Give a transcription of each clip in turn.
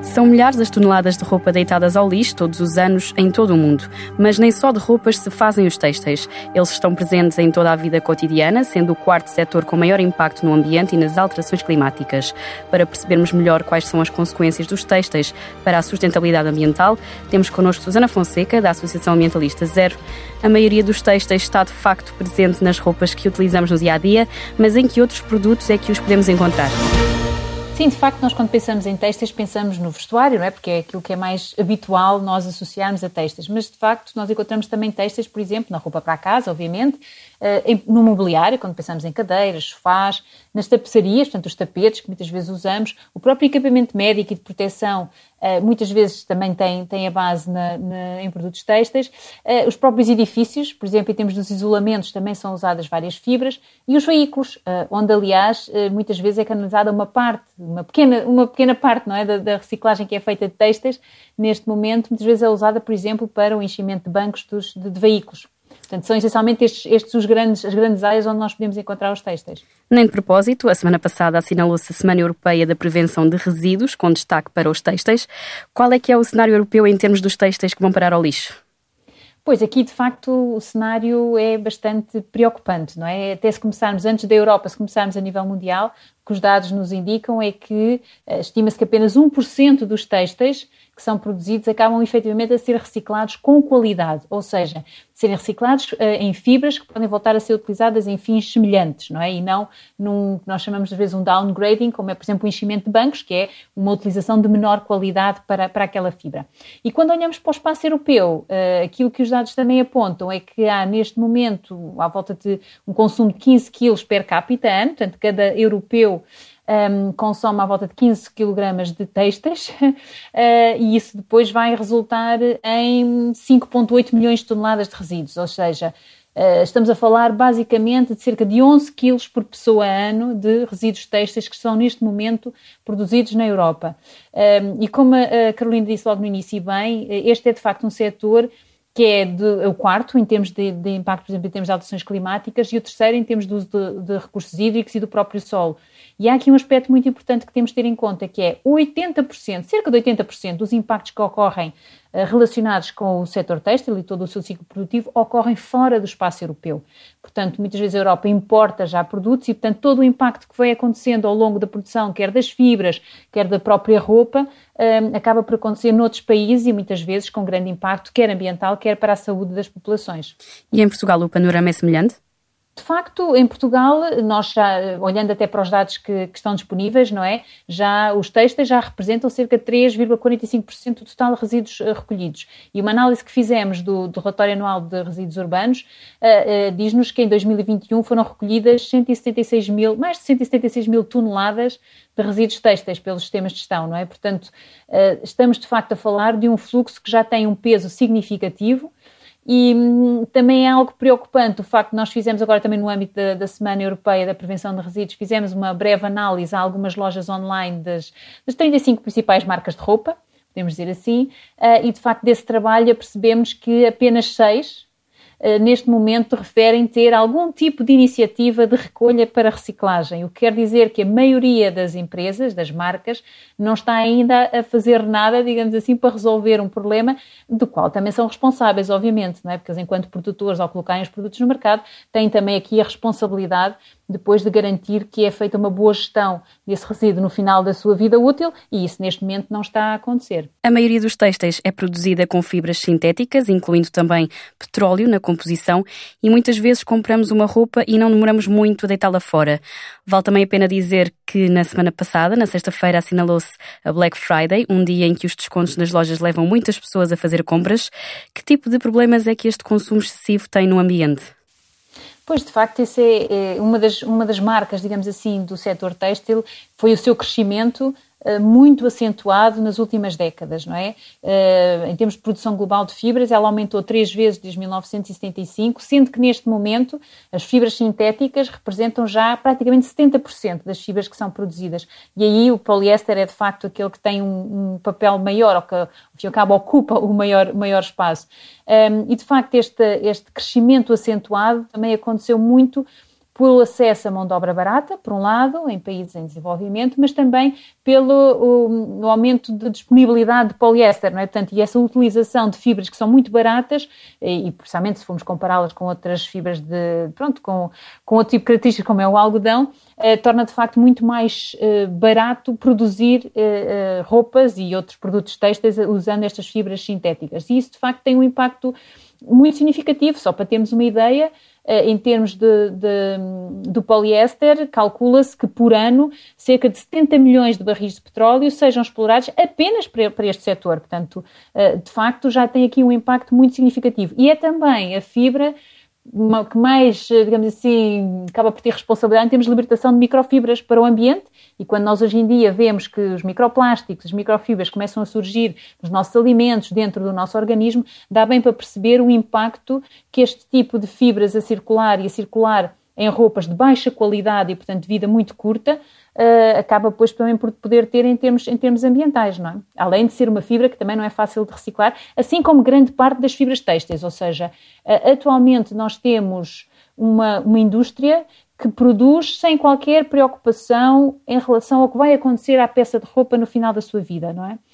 São milhares as toneladas de roupa deitadas ao lixo todos os anos em todo o mundo. Mas nem só de roupas se fazem os têxteis. Eles estão presentes em toda a vida cotidiana, sendo o quarto setor com maior impacto no ambiente e nas alterações climáticas. Para percebermos melhor quais são as consequências dos têxteis para a sustentabilidade ambiental, temos connosco Susana Fonseca, da Associação Ambientalista Zero. A maioria dos têxteis está de facto presente nas roupas que utilizamos no dia-a-dia, mas em que outros produtos é que os podemos encontrar? Sim, de facto, nós quando pensamos em têxteis pensamos no vestuário, não é? Porque é aquilo que é mais habitual nós associarmos a têxteis. Mas, de facto, nós encontramos também têxteis, por exemplo, na roupa para a casa, obviamente, no mobiliário, quando pensamos em cadeiras, sofás, nas tapeçarias, portanto, os tapetes que muitas vezes usamos, o próprio equipamento médico e de proteção, muitas vezes também tem a base em produtos têxteis. Os próprios edifícios, por exemplo, em termos dos isolamentos, também são usadas várias fibras. E os veículos, onde, aliás, muitas vezes é canalizada uma pequena parte, não é, da reciclagem que é feita de têxteis, neste momento, muitas vezes é usada, por exemplo, para o enchimento de bancos de veículos. Portanto, são essencialmente estes as grandes áreas onde nós podemos encontrar os têxteis. Nem de propósito, a semana passada assinalou-se a Semana Europeia da Prevenção de Resíduos, com destaque para os têxteis. Qual é que é o cenário europeu em termos dos têxteis que vão parar ao lixo? Pois, aqui de facto o cenário é bastante preocupante, não é? Até se começarmos antes da Europa, se começarmos a nível mundial, o que os dados nos indicam é que estima-se que apenas 1% dos têxteis que são produzidos acabam efetivamente a ser reciclados com qualidade, ou seja, serem reciclados em fibras que podem voltar a ser utilizadas em fins semelhantes, não é? E não num que nós chamamos às vezes um downgrading, como é, por exemplo, o enchimento de bancos, que é uma utilização de menor qualidade para aquela fibra. E quando olhamos para o espaço europeu, aquilo que os dados também apontam é que há neste momento à volta de um consumo de 15 kg per capita ano, portanto cada europeu consome à volta de 15 kg de têxteis e isso depois vai resultar em 5,8 milhões de toneladas de resíduos, ou seja, estamos a falar basicamente de cerca de 11 quilos por pessoa ano de resíduos têxteis que são neste momento produzidos na Europa. E como a Carolina disse logo no início e bem, este é de facto um setor que é o quarto em termos de impacto, por exemplo, em termos de alterações climáticas, e o terceiro em termos de uso de recursos hídricos e do próprio solo. E há aqui um aspecto muito importante que temos de ter em conta, que é 80%, cerca de 80% dos impactos que ocorrem relacionados com o setor têxtil e todo o seu ciclo produtivo ocorrem fora do espaço europeu. Portanto, muitas vezes a Europa importa já produtos e, portanto, todo o impacto que vai acontecendo ao longo da produção, quer das fibras, quer da própria roupa, acaba por acontecer noutros países e muitas vezes com grande impacto, quer ambiental, quer para a saúde das populações. E em Portugal o panorama é semelhante? De facto, em Portugal, nós já, olhando até para os dados que estão disponíveis, não é? Já os têxteis já representam cerca de 3,45% do total de resíduos recolhidos. E uma análise que fizemos do relatório anual de resíduos urbanos diz-nos que em 2021 foram recolhidas mais de 176 mil toneladas de resíduos têxteis pelos sistemas de gestão, não é? Portanto, estamos de facto a falar de um fluxo que já tem um peso significativo. E também é algo preocupante o facto de nós fizemos agora também no âmbito da Semana Europeia da Prevenção de Resíduos, fizemos uma breve análise a algumas lojas online das 35 principais marcas de roupa, podemos dizer assim, e de facto desse trabalho percebemos que apenas 6 neste momento referem ter algum tipo de iniciativa de recolha para reciclagem, o que quer dizer que a maioria das empresas, das marcas, não está ainda a fazer nada, digamos assim, para resolver um problema do qual também são responsáveis, obviamente, não é? Porque eles, enquanto produtores, ao colocarem os produtos no mercado, têm também aqui a responsabilidade depois de garantir que é feita uma boa gestão desse resíduo no final da sua vida útil, e isso neste momento não está a acontecer. A maioria dos têxteis é produzida com fibras sintéticas, incluindo também petróleo na composição, e muitas vezes compramos uma roupa e não demoramos muito a deitá-la fora. Vale também a pena dizer que na semana passada, na sexta-feira, assinalou-se a Black Friday, um dia em que os descontos nas lojas levam muitas pessoas a fazer compras. Que tipo de problemas é que este consumo excessivo tem no ambiente? Pois, de facto, essa é uma das marcas, digamos assim, do setor têxtil, foi o seu crescimento muito acentuado nas últimas décadas, não é? Em termos de produção global de fibras, ela aumentou 3 vezes desde 1975, sendo que neste momento as fibras sintéticas representam já praticamente 70% das fibras que são produzidas. E aí o poliéster é de facto aquele que tem um papel maior, ou que ao fim e ao cabo ocupa o maior espaço. E de facto este crescimento acentuado também aconteceu muito pelo acesso à mão de obra barata, por um lado, em países em desenvolvimento, mas também pelo aumento de disponibilidade de poliéster, não é? Portanto, e essa utilização de fibras que são muito baratas, e precisamente se formos compará-las com outras fibras com outro tipo de características, como é o algodão, torna de facto muito mais barato produzir roupas e outros produtos têxteis usando estas fibras sintéticas. E isso de facto tem um impacto muito significativo. Só para termos uma ideia, em termos do poliéster, calcula-se que por ano cerca de 70 milhões de barris de petróleo sejam explorados apenas para este setor. Portanto, de facto, já tem aqui um impacto muito significativo. E é também a fibra que mais, digamos assim, acaba por ter responsabilidade em termos de libertação de microfibras para o ambiente. E quando nós hoje em dia vemos que os microplásticos, as microfibras começam a surgir nos nossos alimentos, dentro do nosso organismo, dá bem para perceber o impacto que este tipo de fibras a circular em roupas de baixa qualidade e, portanto, de vida muito curta, acaba depois também por poder ter em termos ambientais, não é? Além de ser uma fibra que também não é fácil de reciclar, assim como grande parte das fibras têxteis, ou seja, atualmente nós temos uma indústria que produz sem qualquer preocupação em relação ao que vai acontecer à peça de roupa no final da sua vida, não é?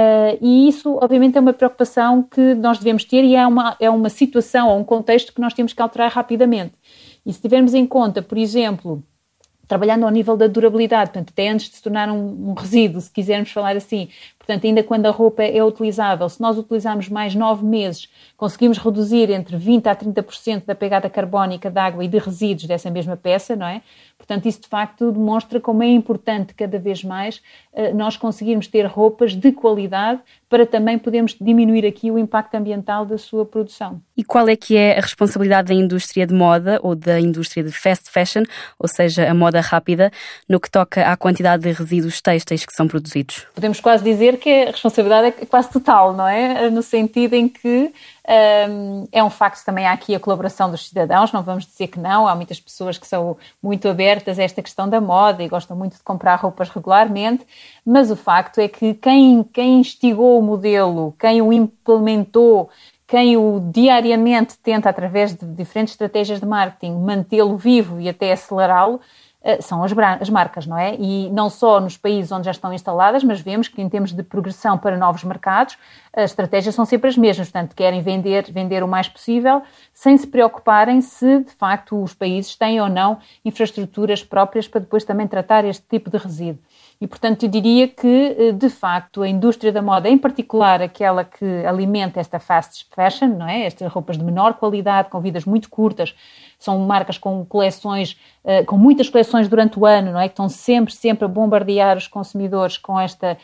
E isso, obviamente, é uma preocupação que nós devemos ter e é uma situação ou um contexto que nós temos que alterar rapidamente. E se tivermos em conta, por exemplo, trabalhando ao nível da durabilidade, portanto, até antes de se tornar um resíduo, se quisermos falar assim, portanto, ainda quando a roupa é utilizável, se nós utilizarmos mais 9 meses, conseguimos reduzir entre 20% a 30% da pegada carbónica de água e de resíduos dessa mesma peça, não é? Portanto, isso de facto demonstra como é importante cada vez mais nós conseguirmos ter roupas de qualidade para também podermos diminuir aqui o impacto ambiental da sua produção. E qual é que é a responsabilidade da indústria de moda ou da indústria de fast fashion, ou seja, a moda rápida, no que toca à quantidade de resíduos têxteis que são produzidos? Podemos quase dizer que a responsabilidade é quase total, não é? No sentido em que é um facto também há aqui a colaboração dos cidadãos, não vamos dizer que não, há muitas pessoas que são muito abertas a esta questão da moda e gostam muito de comprar roupas regularmente, mas o facto é que quem instigou o modelo, quem o implementou, quem o diariamente tenta, através de diferentes estratégias de marketing, mantê-lo vivo e até acelerá-lo, são as marcas, não é? E não só nos países onde já estão instaladas, mas vemos que em termos de progressão para novos mercados, as estratégias são sempre as mesmas, portanto, querem vender o mais possível, sem se preocuparem se, de facto, os países têm ou não infraestruturas próprias para depois também tratar este tipo de resíduo. E, portanto, eu diria que, de facto, a indústria da moda, em particular aquela que alimenta esta fast fashion, não é? Estas roupas de menor qualidade, com vidas muito curtas, são marcas com coleções, com muitas coleções durante o ano, não é? Que estão sempre a bombardear os consumidores com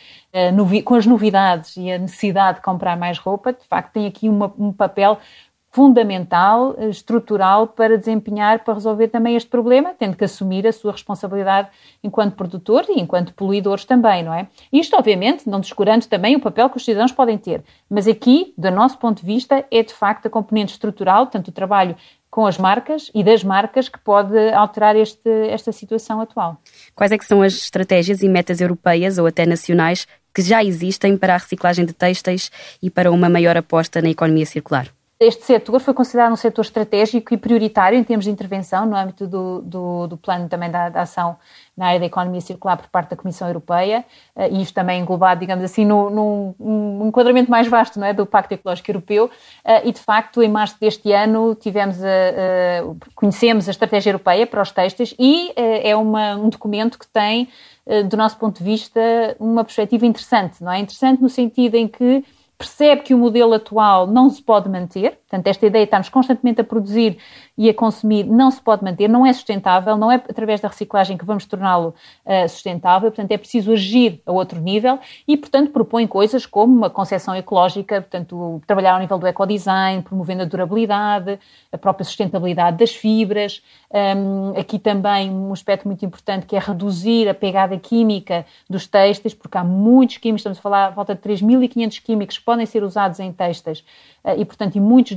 com as novidades e a necessidade de comprar mais roupa. De facto, tem aqui um papel fundamental, estrutural, para desempenhar, para resolver também este problema, tendo que assumir a sua responsabilidade enquanto produtor e enquanto poluidores também, não é? Isto, obviamente, não descurando também o papel que os cidadãos podem ter, mas aqui, do nosso ponto de vista, é de facto a componente estrutural, tanto o trabalho com as marcas e das marcas que pode alterar esta situação atual. Quais é que são as estratégias e metas europeias ou até nacionais que já existem para a reciclagem de têxteis e para uma maior aposta na economia circular? Este setor foi considerado um setor estratégico e prioritário em termos de intervenção no âmbito do plano também da ação na área da economia circular por parte da Comissão Europeia, e isto também englobado, digamos assim, num enquadramento mais vasto, não é, do Pacto Ecológico Europeu, e de facto em março deste ano conhecemos a Estratégia Europeia para os têxteis e é um documento que tem, do nosso ponto de vista, uma perspectiva interessante, não é? Interessante no sentido em que percebe que o modelo atual não se pode manter, portanto, esta ideia de estarmos constantemente a produzir e a consumir não se pode manter, não é sustentável, não é através da reciclagem que vamos torná-lo sustentável, portanto, é preciso agir a outro nível e, portanto, propõe coisas como uma concepção ecológica, portanto, trabalhar ao nível do ecodesign, promovendo a durabilidade, a própria sustentabilidade das fibras, aqui também um aspecto muito importante que é reduzir a pegada química dos têxteis, porque há muitos químicos, estamos a falar à volta de 3.500 químicos que podem ser usados em têxteis e, portanto, e muitos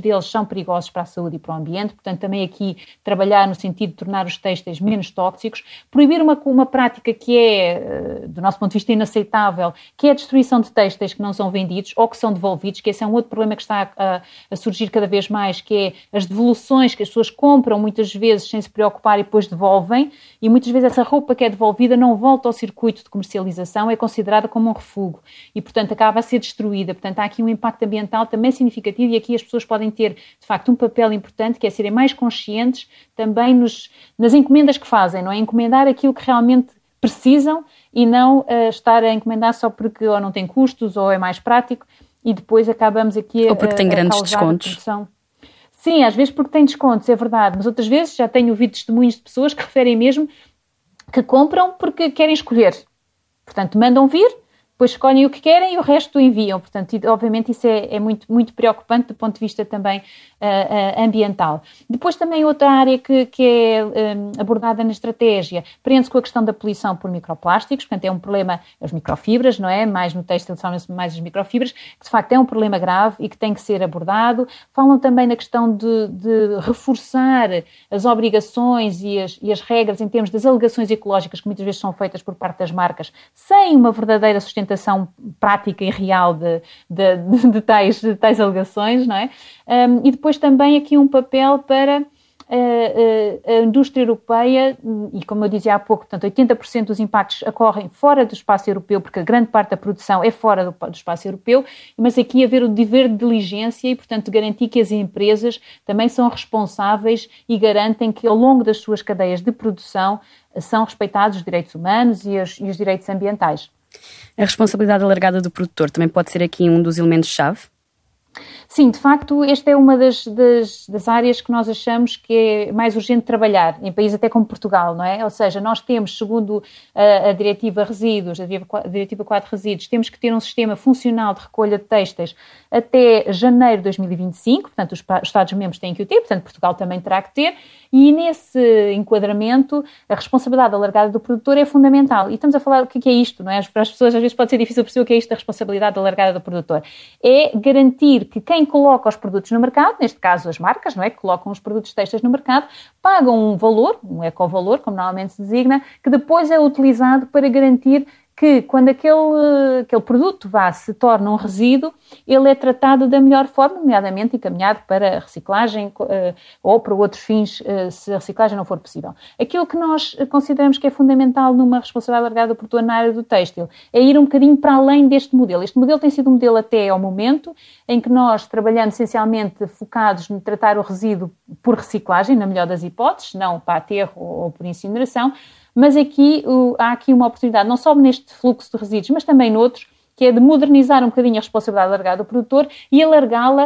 deles são perigosos para a saúde e para o ambiente, portanto também aqui trabalhar no sentido de tornar os têxteis menos tóxicos, proibir uma prática que é, do nosso ponto de vista, inaceitável, que é a destruição de têxteis que não são vendidos ou que são devolvidos, que esse é um outro problema que está a surgir cada vez mais, que é as devoluções, que as pessoas compram muitas vezes sem se preocupar e depois devolvem, e muitas vezes essa roupa que é devolvida não volta ao circuito de comercialização, é considerada como um refúgio e, portanto, acaba a ser destruída. Portanto, há aqui um impacto ambiental também significativo e aqui as pessoas podem ter, de facto, um papel importante, que é serem mais conscientes também nas encomendas que fazem, não é? Encomendar aquilo que realmente precisam e não estar a encomendar só porque ou não tem custos ou é mais prático e depois acabamos aqui ou porque tem grandes descontos. Sim, às vezes porque tem descontos, é verdade, mas outras vezes já tenho ouvido testemunhos de pessoas que referem mesmo que compram porque querem escolher. Portanto, mandam vir, depois escolhem o que querem e o resto enviam. Portanto, obviamente isso é muito, muito preocupante do ponto de vista também ambiental. Depois também outra área que é abordada na estratégia prende-se com a questão da poluição por microplásticos, portanto é um problema, as microfibras, não é? Mais no têxtil são mais as microfibras, que de facto é um problema grave e que tem que ser abordado. Falam também na questão de reforçar as obrigações e as regras em termos das alegações ecológicas que muitas vezes são feitas por parte das marcas sem uma verdadeira sustentação prática e real de tais alegações, não é? E depois também aqui um papel para a indústria europeia, e como eu dizia há pouco, portanto 80% dos impactos ocorrem fora do espaço europeu, porque a grande parte da produção é fora do espaço europeu, mas aqui haver o dever de diligência e, portanto, garantir que as empresas também são responsáveis e garantem que ao longo das suas cadeias de produção são respeitados os direitos humanos e os direitos ambientais. A responsabilidade alargada do produtor também pode ser aqui um dos elementos-chave? Sim, de facto, esta é uma das áreas que nós achamos que é mais urgente trabalhar, em países até como Portugal, não é? Ou seja, nós temos, segundo a Diretiva Resíduos, a Diretiva 4 Resíduos, temos que ter um sistema funcional de recolha de têxteis até janeiro de 2025, portanto, os Estados-membros têm que o ter, portanto, Portugal também terá que ter, e nesse enquadramento, a responsabilidade alargada do produtor é fundamental. E estamos a falar o que é isto, não é? Para as pessoas, às vezes, pode ser difícil perceber o que é isto da responsabilidade alargada do produtor. É garantir que quem coloca os produtos no mercado, neste caso as marcas, não é? Que colocam os produtos têxteis no mercado, pagam um valor, um ecovalor, como normalmente se designa, que depois é utilizado para garantir que quando aquele produto se torna um resíduo, ele é tratado da melhor forma, nomeadamente encaminhado para reciclagem ou para outros fins, se a reciclagem não for possível. Aquilo que nós consideramos que é fundamental numa responsabilidade alargada do produtor na área do têxtil é ir um bocadinho para além deste modelo. Este modelo tem sido um modelo até ao momento em que nós, trabalhando essencialmente focados no tratar o resíduo por reciclagem, na melhor das hipóteses, não para aterro ou por incineração, mas aqui há aqui uma oportunidade, não só neste fluxo de resíduos, mas também noutros, que é de modernizar um bocadinho a responsabilidade alargada do produtor e alargá-la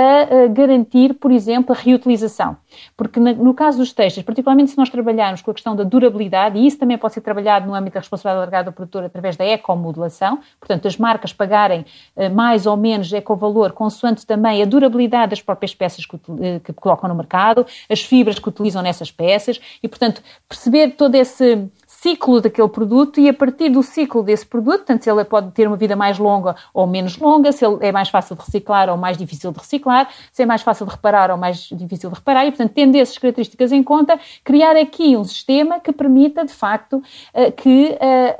a garantir, por exemplo, a reutilização. Porque no caso dos têxteis, particularmente se nós trabalharmos com a questão da durabilidade, e isso também pode ser trabalhado no âmbito da responsabilidade alargada do produtor através da ecomodulação, portanto, as marcas pagarem mais ou menos ecovalor, consoante também a durabilidade das próprias peças que colocam no mercado, as fibras que utilizam nessas peças, e, portanto, perceber todo esse ciclo daquele produto e a partir do ciclo desse produto, portanto, se ele pode ter uma vida mais longa ou menos longa, se ele é mais fácil de reciclar ou mais difícil de reciclar, se é mais fácil de reparar ou mais difícil de reparar e, portanto, tendo essas características em conta, criar aqui um sistema que permita, de facto, que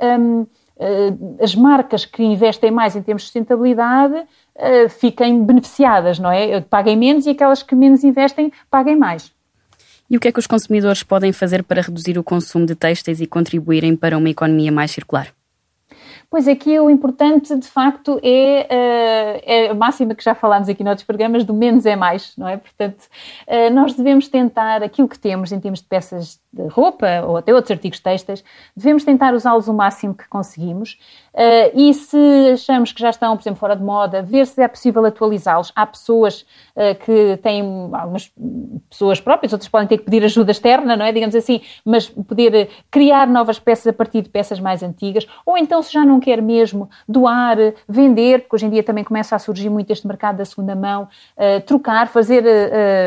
as marcas que investem mais em termos de sustentabilidade fiquem beneficiadas, não é? Paguem menos e aquelas que menos investem paguem mais. E o que é que os consumidores podem fazer para reduzir o consumo de têxteis e contribuírem para uma economia mais circular? Pois aqui o importante, de facto, é a máxima que já falámos aqui noutros programas, do menos é mais, não é? Portanto, nós devemos tentar aquilo que temos em termos de peças de roupa ou até outros artigos têxteis, devemos tentar usá-los o máximo que conseguimos e se achamos que já estão, por exemplo, fora de moda, ver se é possível atualizá-los. Há pessoas que têm, algumas pessoas próprias, outras podem ter que pedir ajuda externa, não é? Digamos assim, mas poder criar novas peças a partir de peças mais antigas, ou então se já não quer mesmo doar, vender, porque hoje em dia também começa a surgir muito este mercado da segunda mão, trocar, fazer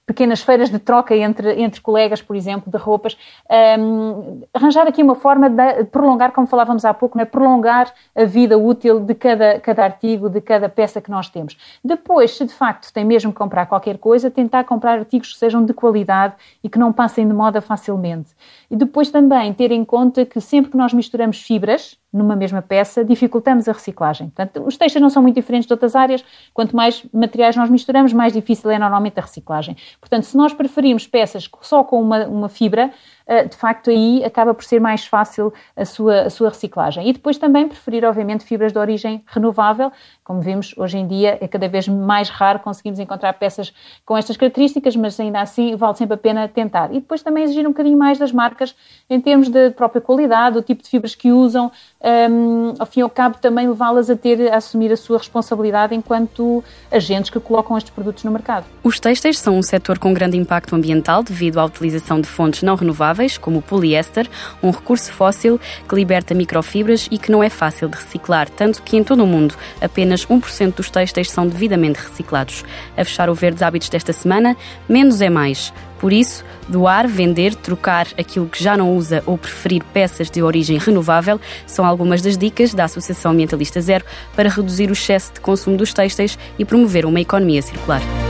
pequenas feiras de troca entre colegas, por exemplo, de roupas. Arranjar aqui uma forma de prolongar, como falávamos há pouco, prolongar a vida útil de cada artigo, de cada peça que nós temos. Depois, se de facto tem mesmo que comprar qualquer coisa, tentar comprar artigos que sejam de qualidade e que não passem de moda facilmente. E depois também ter em conta que sempre que nós misturamos fibras numa mesma peça, dificultamos a reciclagem. Portanto, os têxteis não são muito diferentes de outras áreas. Quanto mais materiais nós misturamos, mais difícil é normalmente a reciclagem. Portanto, se nós preferirmos peças só com uma fibra, de facto aí acaba por ser mais fácil a sua reciclagem. E depois também preferir, obviamente, fibras de origem renovável. Como vimos, hoje em dia é cada vez mais raro conseguirmos encontrar peças com estas características, mas ainda assim vale sempre a pena tentar. E depois também exigir um bocadinho mais das marcas em termos de própria qualidade, o tipo de fibras que usam, ao fim e ao cabo também levá-las a assumir a sua responsabilidade enquanto agentes que colocam estes produtos no mercado. Os têxteis são um setor com grande impacto ambiental devido à utilização de fontes não renováveis, como o poliéster, um recurso fóssil que liberta microfibras e que não é fácil de reciclar, tanto que em todo o mundo apenas 1% dos têxteis são devidamente reciclados. A fechar o Verdes Hábitos desta semana, menos é mais. Por isso, doar, vender, trocar aquilo que já não usa ou preferir peças de origem renovável são algumas das dicas da Associação Ambientalista Zero para reduzir o excesso de consumo dos têxteis e promover uma economia circular.